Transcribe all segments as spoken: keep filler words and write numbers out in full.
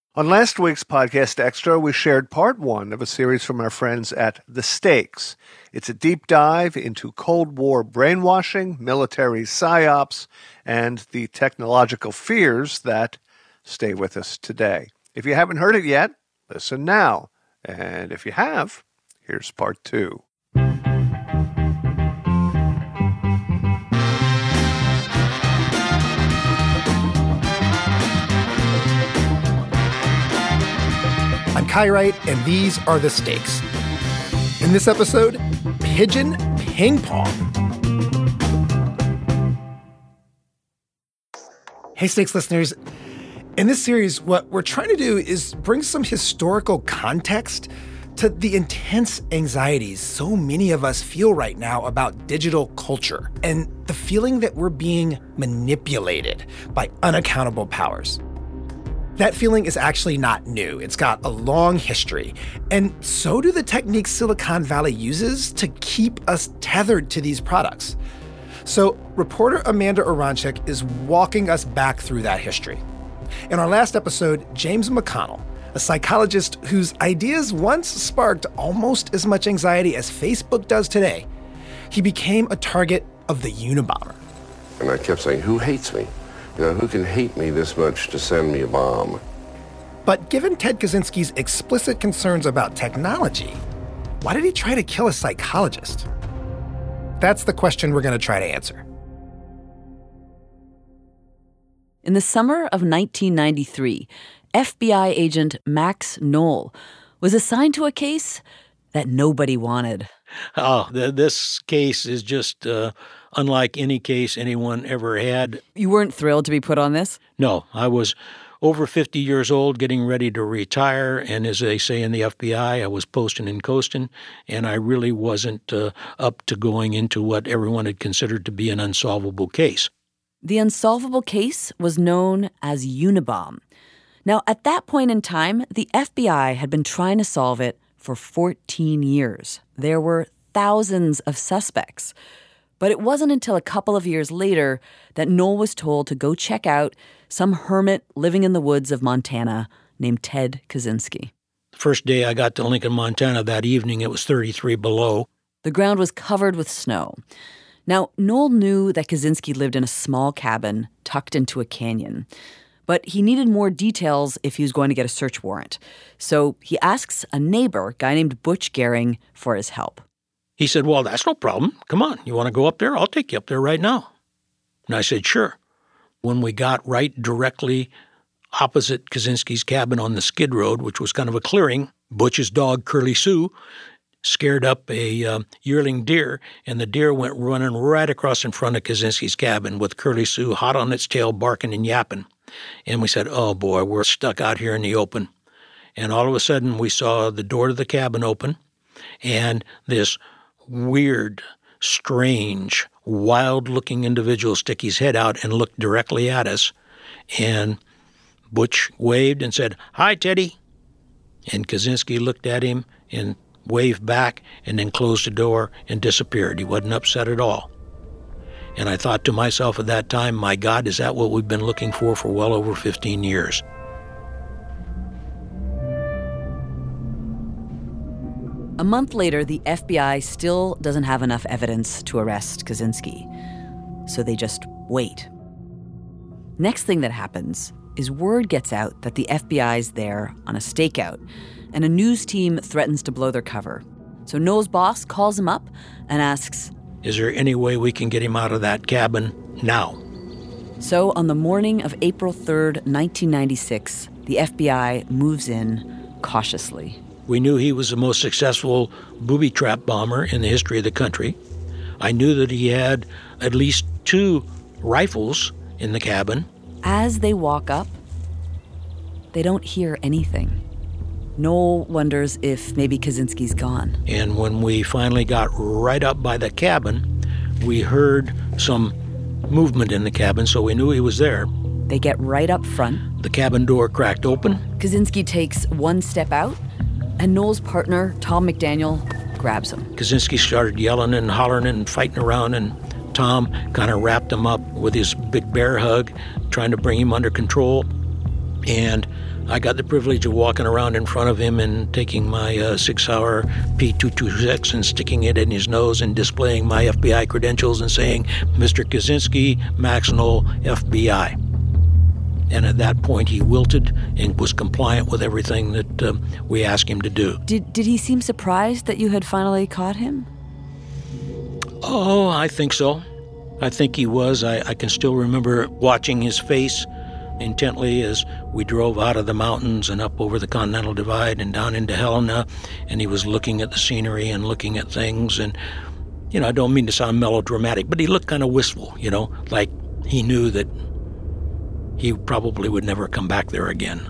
On last week's Podcast Extra, we shared part one of a series from our friends at The Stakes. It's a deep dive into Cold War brainwashing, military psyops, and the technological fears that stay with us today. If you haven't heard it yet, listen now. And if you have, here's part two. I'm Kai Wright, and these are The Stakes. In this episode, pigeon ping pong. Hey, Stakes listeners. In this series, what we're trying to do is bring some historical context to the intense anxieties so many of us feel right now about digital culture and the feeling that we're being manipulated by unaccountable powers. That feeling is actually not new. It's got a long history. And so do the techniques Silicon Valley uses to keep us tethered to these products. So reporter Amanda Aronczyk is walking us back through that history. In our last episode, James McConnell, a psychologist whose ideas once sparked almost as much anxiety as Facebook does today, he became a target of the Unabomber. And I kept saying, who hates me? You know, who can hate me this much to send me a bomb? But given Ted Kaczynski's explicit concerns about technology, why did he try to kill a psychologist? That's the question we're going to try to answer. In the summer of nineteen ninety-three, F B I agent Max Knoll was assigned to a case that nobody wanted. Oh, th- this case is just uh, unlike any case anyone ever had. You weren't thrilled to be put on this? No, I was over fifty years old, getting ready to retire, and as they say in the F B I, I was posting and coasting, and I really wasn't uh, up to going into what everyone had considered to be an unsolvable case. The unsolvable case was known as Unabomb. Now, at that point in time, the F B I had been trying to solve it for fourteen years. There were thousands of suspects. But it wasn't until a couple of years later that Knoll was told to go check out some hermit living in the woods of Montana named Ted Kaczynski. The first day I got to Lincoln, Montana that evening, it was thirty-three below. The ground was covered with snow. Now, Knoll knew that Kaczynski lived in a small cabin tucked into a canyon. But he needed more details if he was going to get a search warrant. So he asks a neighbor, a guy named Butch Gehring, for his help. He said, well, that's no problem. Come on, you want to go up there? I'll take you up there right now. And I said, sure. When we got right directly opposite Kaczynski's cabin on the skid road, which was kind of a clearing, Butch's dog, Curly Sue, scared up a um, yearling deer, and the deer went running right across in front of Kaczynski's cabin with Curly Sue hot on its tail, barking and yapping. And we said, oh, boy, we're stuck out here in the open. And all of a sudden, we saw the door to the cabin open, and this weird, strange, wild-looking individual stick his head out and looked directly at us. And Butch waved and said, hi, Teddy. And Kaczynski looked at him and waved back and then closed the door and disappeared. He wasn't upset at all. And I thought to myself at that time, my God, is that what we've been looking for for well over fifteen years? A month later, the F B I still doesn't have enough evidence to arrest Kaczynski. So they just wait. Next thing that happens is word gets out that the F B I's there on a stakeout, and a news team threatens to blow their cover. So Knoll's boss calls him up and asks, is there any way we can get him out of that cabin now? So on the morning of April third, nineteen ninety-six, the F B I moves in cautiously. We knew he was the most successful booby trap bomber in the history of the country. I knew that he had at least two rifles in the cabin. As they walk up, they don't hear anything. Knoll wonders if maybe Kaczynski's gone. And when we finally got right up by the cabin, we heard some movement in the cabin, so we knew he was there. They get right up front. The cabin door cracked open. Kaczynski takes one step out, and Knoll's partner, Tom McDaniel, grabs him. Kaczynski started yelling and hollering and fighting around, and Tom kind of wrapped him up with his big bear hug, trying to bring him under control. And I got the privilege of walking around in front of him and taking my uh, six-hour P two twenty-six and sticking it in his nose and displaying my F B I credentials and saying, Mister Kaczynski, Max Knoll, F B I. And at that point, he wilted and was compliant with everything that uh, we asked him to do. Did, did he seem surprised that you had finally caught him? Oh, I think so. I think he was. I, I can still remember watching his face intently as we drove out of the mountains and up over the Continental Divide and down into Helena, and he was looking at the scenery and looking at things. And, you know, I don't mean to sound melodramatic, but he looked kind of wistful, you know, like he knew that he probably would never come back there again.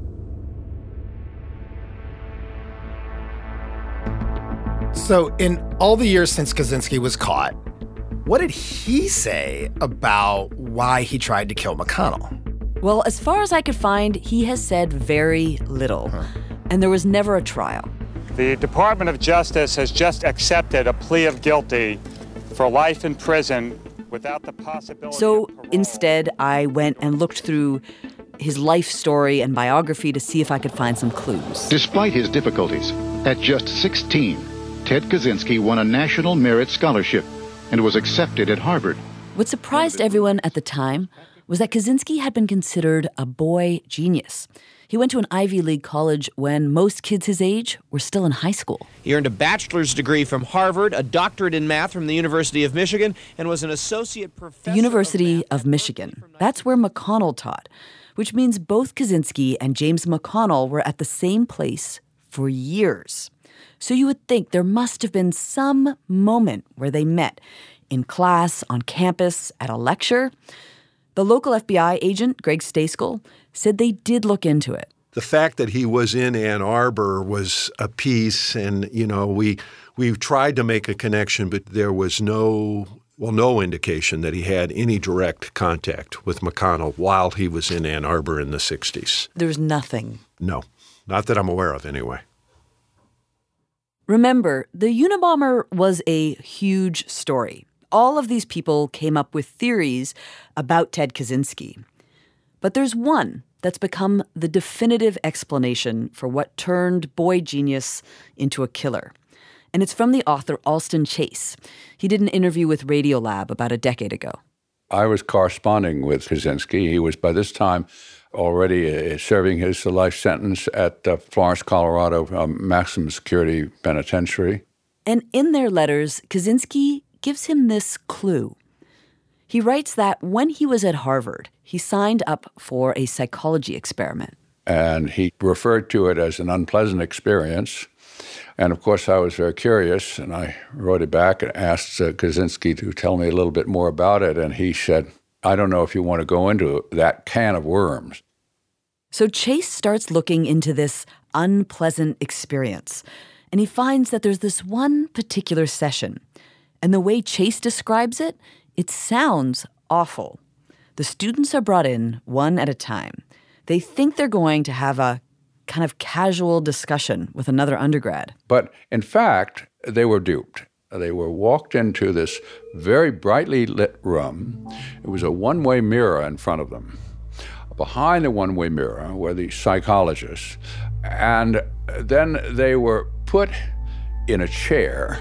So in all the years since Kaczynski was caught, what did he say about why he tried to kill McConnell? Well, as far as I could find, he has said very little. Huh. And there was never a trial. The Department of Justice has just accepted a plea of guilty for life in prison without the possibility So of parole. Instead, I went and looked through his life story and biography to see if I could find some clues. Despite his difficulties, at just sixteen, Ted Kaczynski won a National Merit Scholarship and was accepted at Harvard. What surprised everyone at the time was that Kaczynski had been considered a boy genius. He went to an Ivy League college when most kids his age were still in high school. He earned a bachelor's degree from Harvard, a doctorate in math from the University of Michigan, and was an associate professor. The University of, of Michigan. That's where McConnell taught, which means both Kaczynski and James McConnell were at the same place for years. So you would think there must have been some moment where they met, in class, on campus, at a lecture. The local F B I agent, Greg Stayskull, said they did look into it. The fact that he was in Ann Arbor was a piece, and, you know, we we tried to make a connection, but there was no, well, no indication that he had any direct contact with McConnell while he was in Ann Arbor in the sixties. There was nothing. No, not that I'm aware of anyway. Remember, the Unabomber was a huge story. All of these people came up with theories about Ted Kaczynski. But there's one that's become the definitive explanation for what turned boy genius into a killer. And it's from the author Alston Chase. He did an interview with Radiolab about a decade ago. I was corresponding with Kaczynski. He was by this time already uh, serving his life sentence at uh, Florence, Colorado um, maximum security penitentiary. And in their letters, Kaczynski gives him this clue. He writes that when he was at Harvard, he signed up for a psychology experiment. And he referred to it as an unpleasant experience. And of course, I was very curious, and I wrote it back and asked uh, Kaczynski to tell me a little bit more about it. And he said, I don't know if you want to go into that can of worms. So Chase starts looking into this unpleasant experience, and he finds that there's this one particular session. And the way Chase describes it, it sounds awful. The students are brought in one at a time. They think they're going to have a kind of casual discussion with another undergrad. But in fact, they were duped. They were walked into this very brightly lit room. It was a one-way mirror in front of them. Behind the one-way mirror were the psychologists. And then they were put in a chair,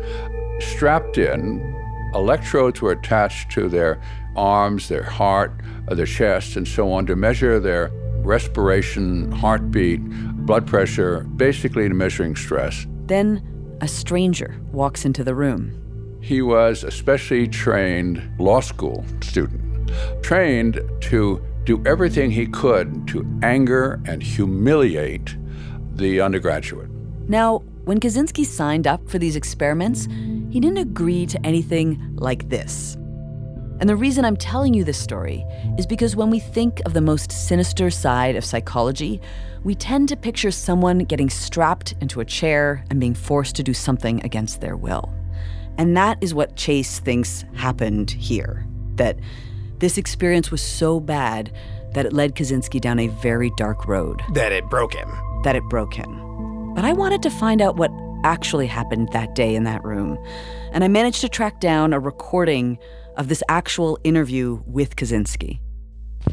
strapped in. Electrodes were attached to their arms, their heart, their chest, and so on to measure their respiration, heartbeat, blood pressure, basically measuring stress. Then a stranger walks into the room. He was a specially trained law school student, trained to do everything he could to anger and humiliate the undergraduate. Now, when Kaczynski signed up for these experiments, he didn't agree to anything like this. And the reason I'm telling you this story is because when we think of the most sinister side of psychology, we tend to picture someone getting strapped into a chair and being forced to do something against their will. And that is what Chase thinks happened here, that this experience was so bad that it led Kaczynski down a very dark road. That it broke him. That it broke him. But I wanted to find out what actually happened that day in that room. And I managed to track down a recording of this actual interview with Kaczynski.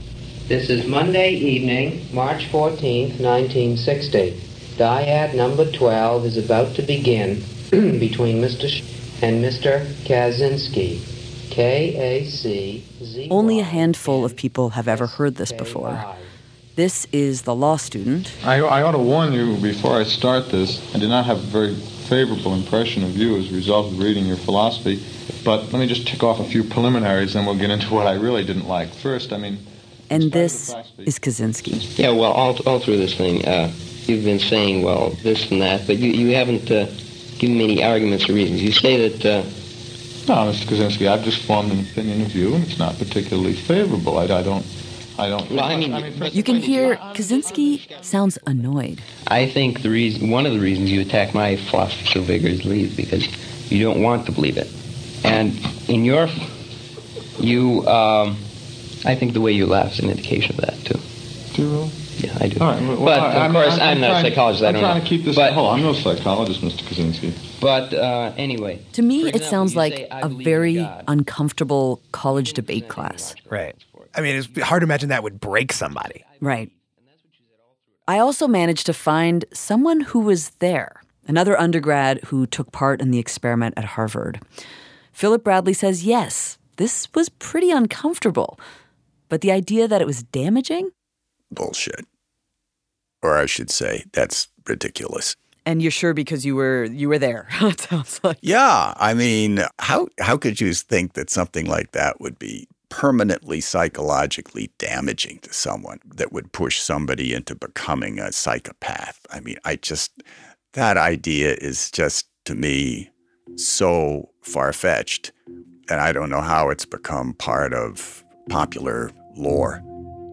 This is Monday evening, March fourteenth, nineteen sixty. Dyad number twelve is about to begin between Mister Sh- and Mister Kaczynski. K A C Z Y. Only a handful of people have ever heard this before. This is the law student. I, I ought to warn you before I start this, I did not have a very favorable impression of you as a result of reading your philosophy, but let me just tick off a few preliminaries, then we'll get into what I really didn't like. First, I mean... And this is Kaczynski. Yeah, well, all, all through this thing, uh, you've been saying, well, this and that, but you, you haven't uh, given me any arguments or reasons. You say that... Uh, no, Mister Kaczynski, I've just formed an opinion of you, and it's not particularly favorable. I, I don't... I don't... Well, I mean, I mean you can hear Kaczynski sounds annoyed. I think the reason, one of the reasons you attack my philosophy so vigorously is because you don't want to believe it. And in your... You... Um, I think the way you laugh is an indication of that, too. Do you really? Yeah, I do. All right, well, but, I, of I'm, course, I'm, I'm, I'm not trying, a psychologist. I I'm don't trying know. to keep this... But, oh, I'm no psychologist, Mister Kaczynski. But, uh, anyway... To me, it example, sounds like say, a very uncomfortable college debate class. Right. I mean, it's hard to imagine that would break somebody. Right. I also managed to find someone who was there, another undergrad who took part in the experiment at Harvard. Philip Bradley says, yes, this was pretty uncomfortable. But the idea that it was damaging? Bullshit. Or I should say, that's ridiculous. And you're sure because you were you were there, it sounds like. Yeah, I mean, how how could you think that something like that would be permanently psychologically damaging to someone, that would push somebody into becoming a psychopath? I mean, I just, that idea is just, to me, so far-fetched, and I don't know how it's become part of popular lore.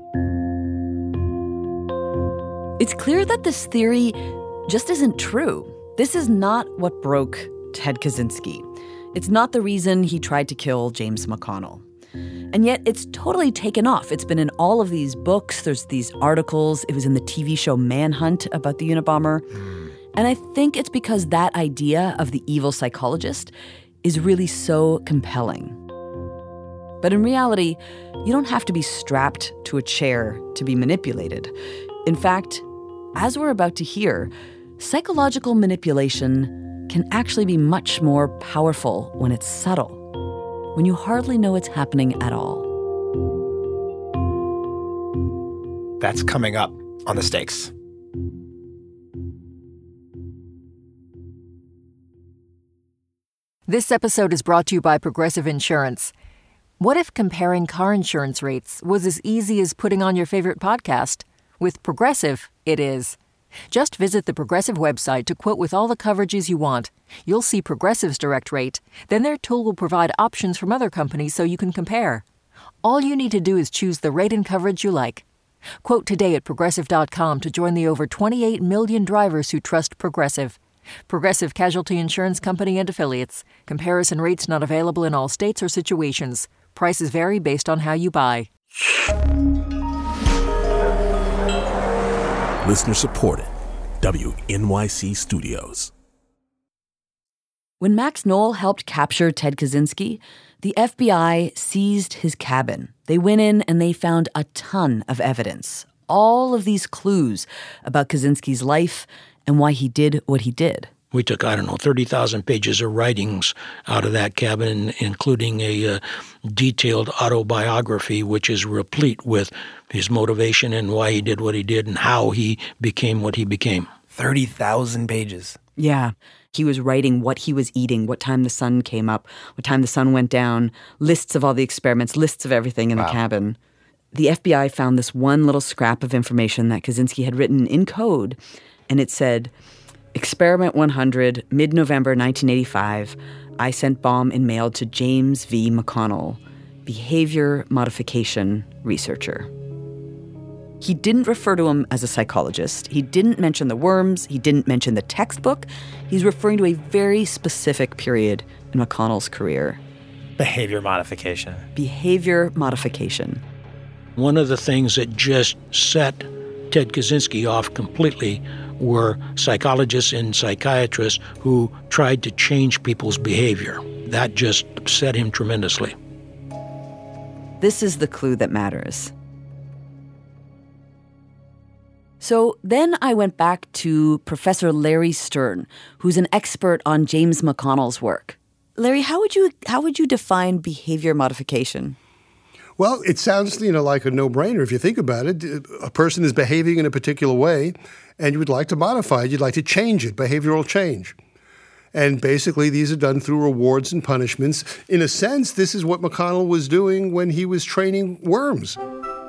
It's clear that this theory just isn't true. This is not what broke Ted Kaczynski. It's not the reason he tried to kill James McConnell. And yet it's totally taken off. It's been in all of these books. There's these articles. It was in the T V show Manhunt about the Unabomber. And I think it's because that idea of the evil psychologist is really so compelling. But in reality, you don't have to be strapped to a chair to be manipulated. In fact, as we're about to hear, psychological manipulation can actually be much more powerful when it's subtle, when you hardly know it's happening at all. That's coming up on The Stakes. This episode is brought to you by Progressive Insurance. What if comparing car insurance rates was as easy as putting on your favorite podcast? With Progressive, it is. Just visit the Progressive website to quote with all the coverages you want. You'll see Progressive's direct rate. Then their tool will provide options from other companies so you can compare. All you need to do is choose the rate and coverage you like. Quote today at Progressive dot com to join the over twenty-eight million drivers who trust Progressive. Progressive Casualty Insurance Company and Affiliates. Comparison rates not available in all states or situations. Prices vary based on how you buy. Listener supported. W N Y C Studios. When Max Knoll helped capture Ted Kaczynski, the F B I seized his cabin. They went in and they found a ton of evidence. All of these clues about Kaczynski's life and why he did what he did. We took, I don't know, thirty thousand pages of writings out of that cabin, including a uh, detailed autobiography, which is replete with his motivation and why he did what he did and how he became what he became. thirty thousand pages. Yeah. He was writing what he was eating, what time the sun came up, what time the sun went down, lists of all the experiments, lists of everything in wow. the cabin. The F B I found this one little scrap of information that Kaczynski had written in code, and it said, Experiment one hundred, mid-November nineteen eighty-five, I sent bomb in mail to James V. McConnell, behavior modification researcher. He didn't refer to him as a psychologist. He didn't mention the worms. He didn't mention the textbook. He's referring to a very specific period in McConnell's career. Behavior modification. Behavior modification. One of the things that just set Ted Kaczynski off completely were psychologists and psychiatrists who tried to change people's behavior. That just upset him tremendously. This is the clue that matters. So then I went back to Professor Larry Stern, who's an expert on James McConnell's work. Larry, how would you how would you define behavior modification? Well, it sounds, you know, like a no-brainer if you think about it. A person is behaving in a particular way, and you would like to modify it. You'd like to change it, behavioral change. And basically, these are done through rewards and punishments. In a sense, this is what McConnell was doing when he was training worms.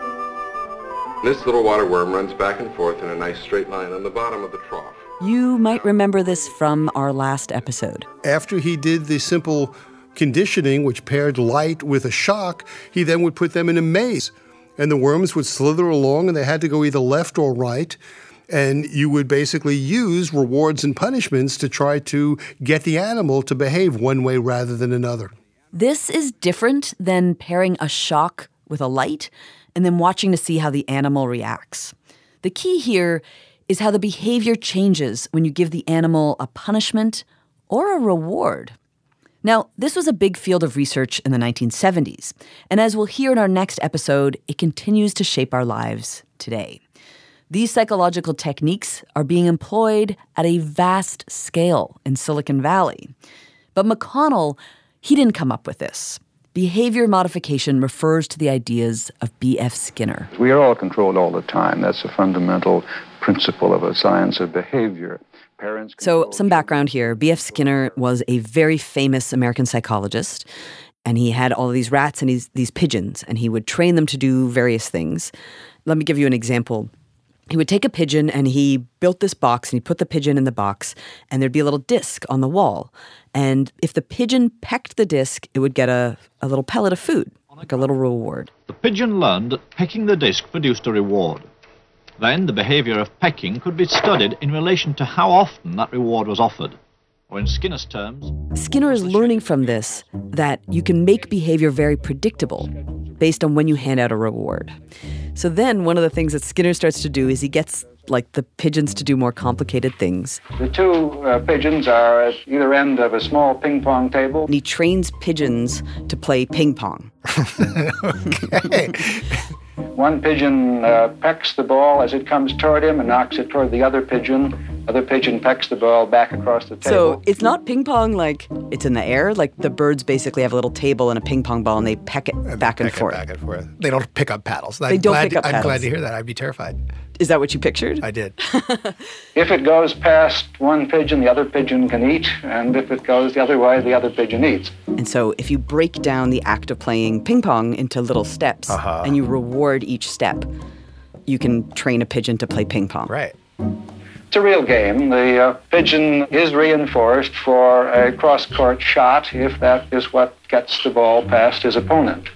This little water worm runs back and forth in a nice straight line on the bottom of the trough. You might remember this from our last episode. After he did the simple conditioning, which paired light with a shock, he then would put them in a maze. And the worms would slither along, and they had to go either left or right. And you would basically use rewards and punishments to try to get the animal to behave one way rather than another. This is different than pairing a shock with a light and then watching to see how the animal reacts. The key here is how the behavior changes when you give the animal a punishment or a reward. Now, this was a big field of research in the nineteen seventies, and as we'll hear in our next episode, it continues to shape our lives today. These psychological techniques are being employed at a vast scale in Silicon Valley. But McConnell, he didn't come up with this. Behavior modification refers to the ideas of B F Skinner. We are all controlled all the time. That's a fundamental principle of a science of behavior. Parents So some background here. B F Skinner was a very famous American psychologist, and he had all of these rats and these, these pigeons, and he would train them to do various things. Let me give you an example. He would take a pigeon and he built this box and he put the pigeon in the box and there'd be a little disc on the wall. And if the pigeon pecked the disc, it would get a, a little pellet of food, like a little reward. The pigeon learned that pecking the disc produced a reward. Then the behavior of pecking could be studied in relation to how often that reward was offered. Or in Skinner's terms... Skinner is learning from this that you can make behavior very predictable based on when you hand out a reward. So then one of the things that Skinner starts to do is he gets like the pigeons to do more complicated things. The two uh, pigeons are at either end of a small ping pong table. And he trains pigeons to play ping pong. Okay. One pigeon uh, pecks the ball as it comes toward him and knocks it toward the other pigeon. Other pigeon pecks the ball back across the table. So it's not ping pong like it's in the air. Like the birds basically have a little table and a ping pong ball and they peck it and back and peck forth. It back and forth. They don't pick up paddles. They I'm don't glad, pick up I'm paddles. glad to hear that. I'd be terrified. Is that what you pictured? I did. If it goes past one pigeon, the other pigeon can eat. And if it goes the other way, the other pigeon eats. And so if you break down the act of playing ping pong into little steps uh-huh. and you reward each step, you can train a pigeon to play ping pong. Right. It's a real game. The uh, pigeon is reinforced for a cross-court shot if that is what gets the ball past his opponent.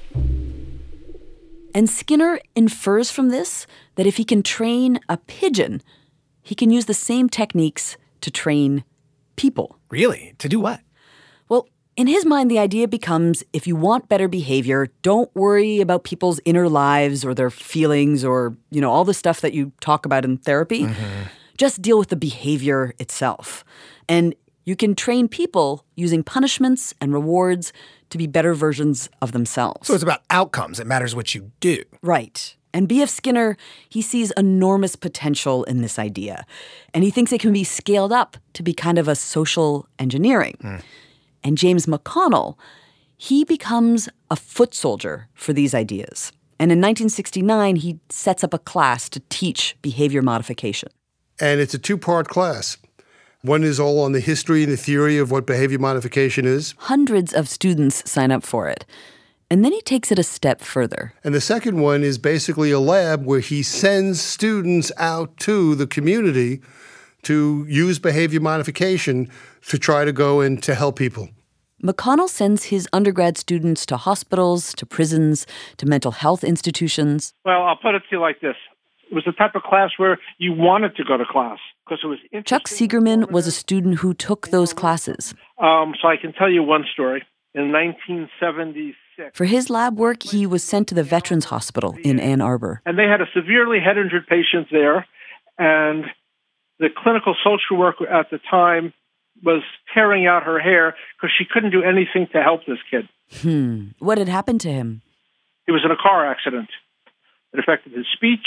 And Skinner infers from this that if he can train a pigeon, he can use the same techniques to train people. Really? To do what? Well, in his mind, the idea becomes if you want better behavior, don't worry about people's inner lives or their feelings or, you know, all the stuff that you talk about in therapy. Mm-hmm. Just deal with the behavior itself. And you can train people using punishments and rewards to be better versions of themselves. So it's about outcomes. It matters what you do. Right. And B F Skinner, he sees enormous potential in this idea. And he thinks it can be scaled up to be kind of a social engineering. Mm. And James McConnell, he becomes a foot soldier for these ideas. And in nineteen sixty-nine, he sets up a class to teach behavior modification. And it's a two-part class. One is all on the history and the theory of what behavior modification is. Hundreds of students sign up for it. And then he takes it a step further. And the second one is basically a lab where he sends students out to the community to use behavior modification to try to go and to help people. McConnell sends his undergrad students to hospitals, to prisons, to mental health institutions. Well, I'll put it to you like this. It was the type of class where you wanted to go to class because it was interesting. Chuck Siegerman was a student who took those classes. Um, so I can tell you one story. In nineteen seventy-six. For his lab work, he was sent to the Veterans Hospital in Ann Arbor. And they had a severely head-injured patient there, and the clinical social worker at the time was tearing out her hair because she couldn't do anything to help this kid. Hmm. What had happened to him? He was in a car accident. It affected his speech,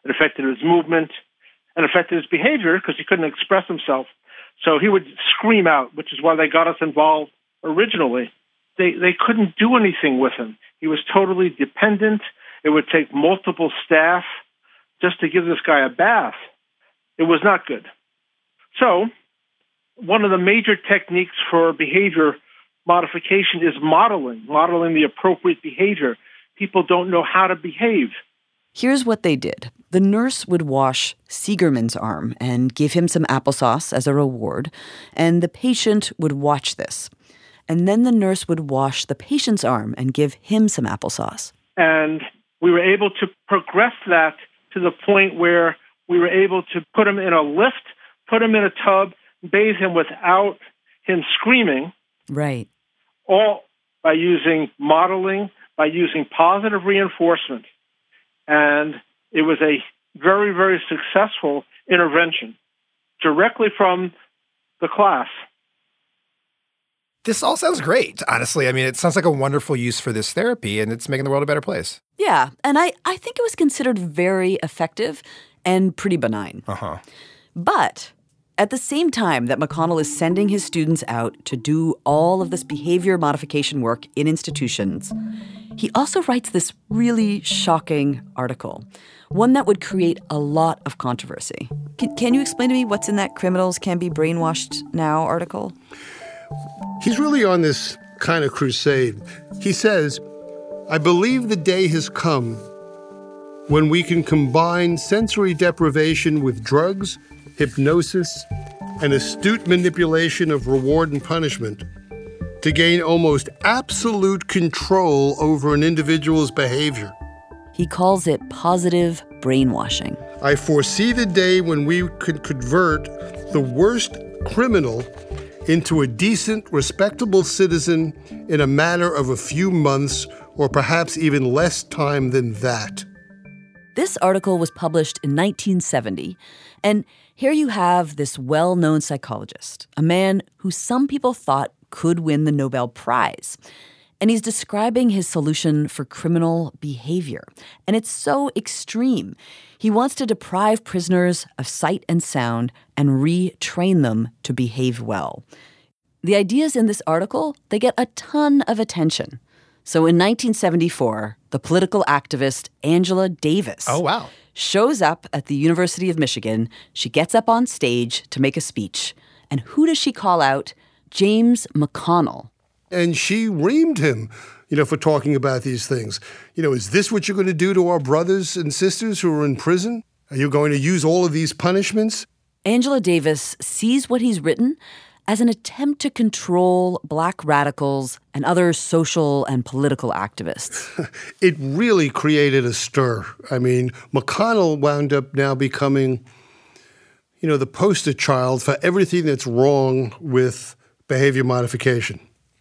It affected his movement and affected his behavior because he couldn't express himself. So he would scream out, which is why they got us involved originally. They they couldn't do anything with him. He was totally dependent. It would take multiple staff just to give this guy a bath. It was not good. So one of the major techniques for behavior modification is modeling, modeling the appropriate behavior. People don't know how to behave. Here's what they did. The nurse would wash Seigerman's arm and give him some applesauce as a reward, and the patient would watch this. And then the nurse would wash the patient's arm and give him some applesauce. And we were able to progress that to the point where we were able to put him in a lift, put him in a tub, bathe him without him screaming. Right. All by using modeling, by using positive reinforcement. And it was a very, very successful intervention directly from the class. This all sounds great, honestly. I mean, it sounds like a wonderful use for this therapy, and it's making the world a better place. Yeah, and I, I think it was considered very effective and pretty benign. Uh-huh. But at the same time that McConnell is sending his students out to do all of this behavior modification work in institutions, he also writes this really shocking article, one that would create a lot of controversy. Can, can you explain to me what's in that Criminals Can Be Brainwashed Now article? He's really on this kind of crusade. He says, I believe the day has come when we can combine sensory deprivation with drugs, hypnosis, and astute manipulation of reward and punishment to gain almost absolute control over an individual's behavior. He calls it positive brainwashing. I foresee the day when we could convert the worst criminal into a decent, respectable citizen in a matter of a few months or perhaps even less time than that. This article was published in nineteen seventy, and here you have this well-known psychologist, a man who some people thought could win the Nobel Prize. And he's describing his solution for criminal behavior. And it's so extreme. He wants to deprive prisoners of sight and sound and retrain them to behave well. The ideas in this article, they get a ton of attention. So in nineteen seventy-four, the political activist Angela Davis oh, wow. shows up at the University of Michigan. She gets up on stage to make a speech. And who does she call out? James McConnell. And she reamed him, you know, for talking about these things. You know, is this what you're going to do to our brothers and sisters who are in prison? Are you going to use all of these punishments? Angela Davis sees what he's written as an attempt to control black radicals and other social and political activists. It really created a stir. I mean, McConnell wound up now becoming, you know, the poster child for everything that's wrong with behavior modification.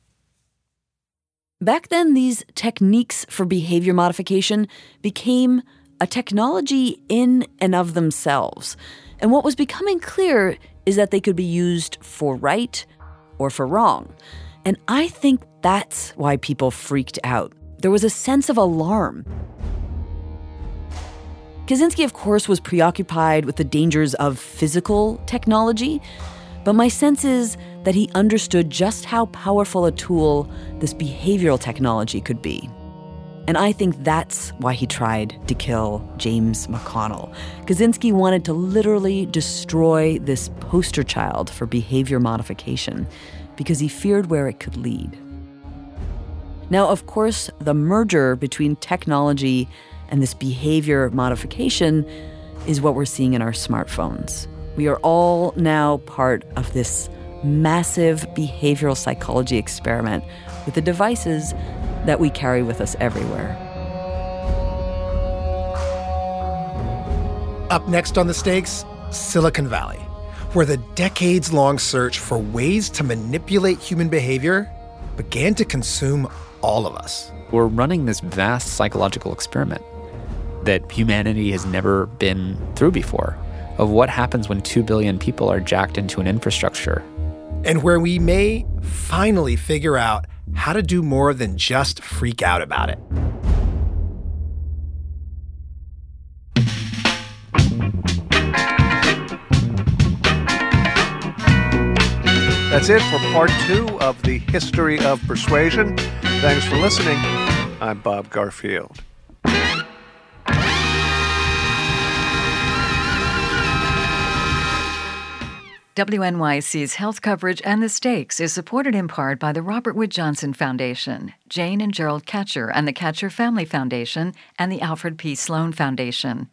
Back then, these techniques for behavior modification became a technology in and of themselves. And what was becoming clear is that they could be used for right or for wrong. And I think that's why people freaked out. There was a sense of alarm. Kaczynski, of course, was preoccupied with the dangers of physical technology, but my sense is that he understood just how powerful a tool this behavioral technology could be. And I think that's why he tried to kill James McConnell. Kaczynski wanted to literally destroy this poster child for behavior modification because he feared where it could lead. Now, of course, the merger between technology and this behavior modification is what we're seeing in our smartphones. We are all now part of this massive behavioral psychology experiment with the devices that we carry with us everywhere. Up next on The Stakes, Silicon Valley, where the decades-long search for ways to manipulate human behavior began to consume all of us. We're running this vast psychological experiment that humanity has never been through before, of what happens when two billion people are jacked into an infrastructure. And where we may finally figure out how to do more than just freak out about it. That's it for part two of the History of Persuasion. Thanks for listening. I'm Bob Garfield. W N Y C's health coverage and the stakes is supported in part by the Robert Wood Johnson Foundation, Jane and Gerald Katcher and the Katcher Family Foundation, and the Alfred P. Sloan Foundation.